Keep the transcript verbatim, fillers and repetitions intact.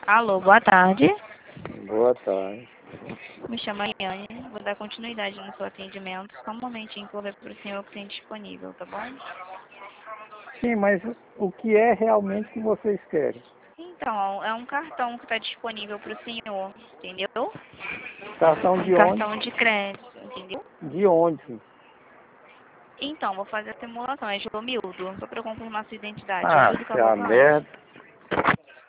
Alô, boa tarde. Boa tarde. Me chamo Yane. Vou dar continuidade no seu atendimento. Só um momentinho que eu vou ver para o senhor o que tem disponível, tá bom? Sim, mas o que é realmente que vocês querem? Então, é um cartão que está disponível para o senhor, entendeu? Cartão Um de onde? cartão de crédito, entendeu? De onde? Então, vou fazer a simulação. É Jomildo. Só para confirmar sua identidade. Ah, Jomildo é a Cavalcante. merda.